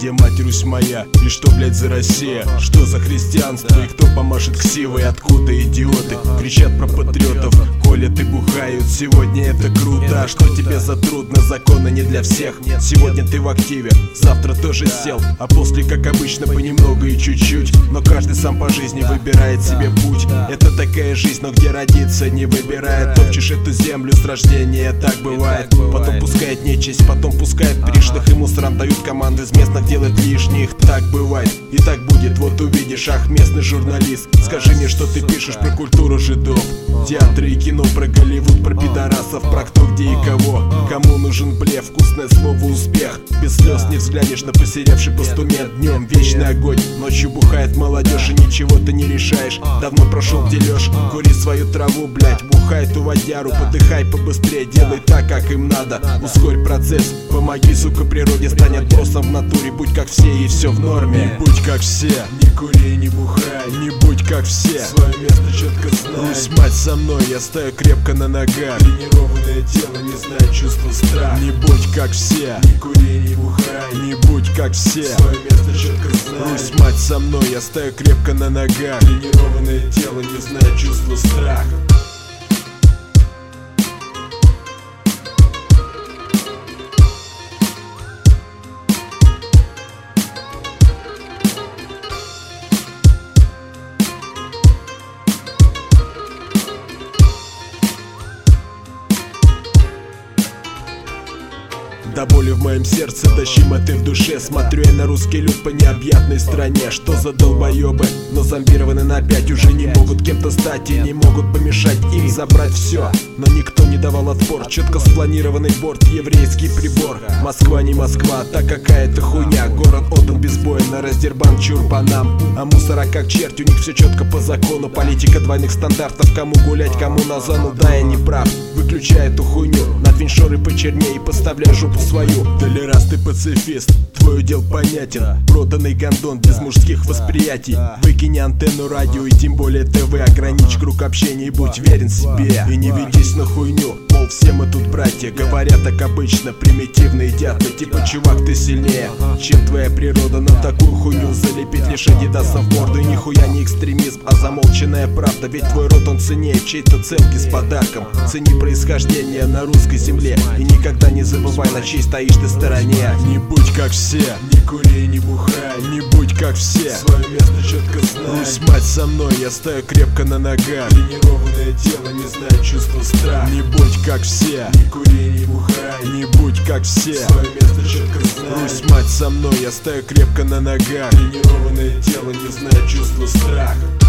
где мать Русь моя? И что, блядь, за Россия? Что за христианство? И кто помашет ксивой? Откуда идиоты кричат про патриотов? Колят и бухают, сегодня это круто. А что тебе за трудно? Законы не для всех. Сегодня ты в активе, завтра тоже сел. А после, как обычно, понемногу и чуть-чуть. Но каждый сам по жизни выбирает себе путь. Это такая жизнь, но где родиться не выбирает. Топчешь эту землю с рождения, так бывает. Потом пускает нечисть, потом пускает пришлых. Ему срам дают команды из местных делать лишних. Так бывает и так будет, вот увидишь. Ах, местный журналист, скажи мне, что ты пишешь про культуру жидов. Театры и кино, про Голливуд, про пидорасов, про кто, где и кого. Кому нужен блеф, вкусное слово успех. Без слез не взглянешь на посеревший постумент. Днем вечный огонь, ночью бухает молодежь. И ничего ты не решаешь, давно прошел дележ. Кури свою траву, блять, бухай ту водяру. Подыхай побыстрее, делай так, как им надо. Ускорь процесс, помоги, сука, природе. Стань отбросом в натуре, будь как все и все в норме. Не будь как все, не кури, не бухай. Не будь как все, свое место четко знай. Русь, мать со мной, я стою крепко на ногах. Тренированное тело не знает чувства страха. Не будь как все, не кури, не бухай. Не будь как все, свое место четко знай. Русь, мать со мной, я стою крепко на ногах. Тренированное тело не знает чувства страха. До боли в моем сердце, тащима ты в душе. Смотрю я на русский люд по необъятной стране. Что за долбоебы, но зомбированы на 5. Уже не могут кем-то стать и не могут помешать им забрать все. Но никто не давал отпор, четко спланированный борт, еврейский прибор. Москва не Москва, так какая-то хуйня. Город отдан без боя, на раздербан чур по нам. А мусора как черт, у них все четко по закону. Политика двойных стандартов, кому гулять, кому на зону. Да, я не прав, выключай эту хуйню. Надвинь шоры почернее и поставляй жопу свою. Толеранс, ты пацифист, твой удел понятен. Проданный гондон без мужских восприятий. Выкини антенну радио и тем более ТВ. Ограничь круг общения и будь верен себе. И не ведись на хуйню, мол, все мы тут братья. Говорят так обычно, примитивные дятлы. Типа, чувак, ты сильнее, чем твоя природа. На такую хуйню залепить лишь адидасом в морду. И нихуя не экстремизм, а замолченная правда. Ведь твой рот он ценнее чьей-то целки с подарком. Цени происхождение на русской земле. И никогда не забывай, на чьей стоишь ты стороне. Не будь как все, не кури, не бухай. Не будь как все, свое место четко знай. Русь, мать со мной, я стою крепко на ногах. Тренированное тело не знает чувства страха. Не будь как все, не кури, не бухай. Не будь как все, свое место четко знай. Русь, мать со мной, я стою крепко на ногах. Тренированное тело не знает чувства страха.